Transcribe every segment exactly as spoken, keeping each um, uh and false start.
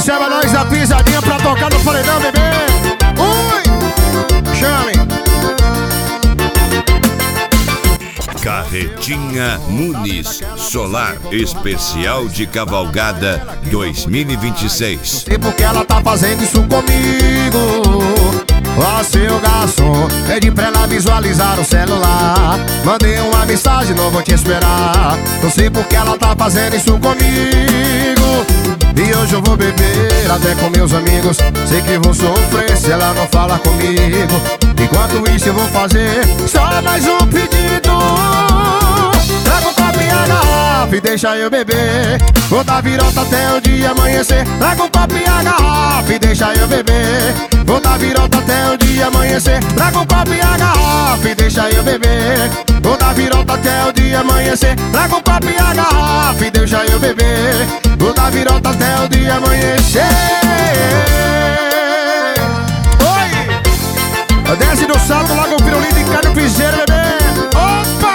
Chama nós da pisadinha pra tocar no paredão, bebê. Ui, chame. Carretinha Muniz Solar Especial de Cavalgada dois mil e vinte e seis. E porque ela tá fazendo isso comigo? Ó, seu garçom, pedi pra ela visualizar o celular. Mandei uma mensagem, não vou te esperar. Não sei porque ela tá fazendo isso comigo. E hoje eu vou beber até com meus amigos. Sei que vou sofrer se ela não fala comigo. Enquanto isso eu vou fazer só mais um pedido. Traga um copo e a garrafa e deixa eu beber. Vou dar virota até o dia amanhecer. Traga um copo e a garrafa e deixa eu beber. Vou dar virota até o dia amanhecer. Traga um copo e a garrafa e deixa eu beber. Vou dar virota até o dia amanhecer. Traga um copo e a garrafa e deixa eu beber. Vou dar virota até o dia amanhecer. Oi! Desce do salto, logo o pirulito e cai no piseiro, bebê. Opa!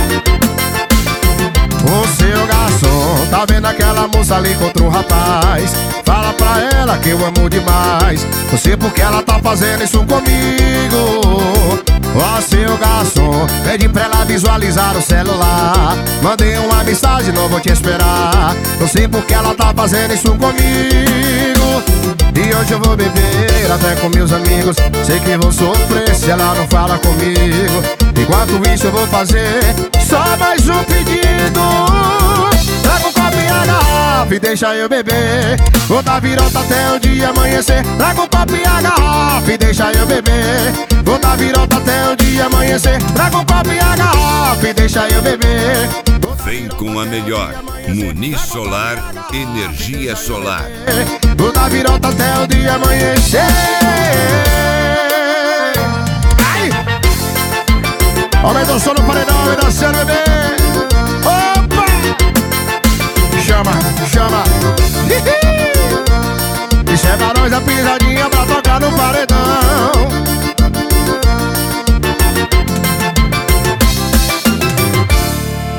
O seu garçom, tá vendo aquela moça ali contra um rapaz? Fala pra ela que eu amo demais. Não sei porque ela tá fazendo isso comigo. Ó, seu garçom, pedi pra ela visualizar o celular. Mandei uma mensagem, não vou te esperar. Não sei porque ela tá fazendo isso comigo. E hoje eu vou beber até com meus amigos. Sei que vou sofrer se ela não fala comigo. Enquanto isso eu vou fazer só mais um pedido. Traga um copo e a garrafa e deixa eu beber. Vou dar virota até o dia amanhecer. Traga um copo e a garrafa e deixa eu beber. Vou dar virota até o dia amanhecer. Traga um copo e a garrafa e deixa eu beber. Vem com a melhor Muniz Solar, energia solar. Vou dar virota até o dia amanhecer. Ai! Aumenta o som no paredão, vai dançando, bebê. Opa! Chama, chama. E chega nós a pisadinha pra tocar no paredão.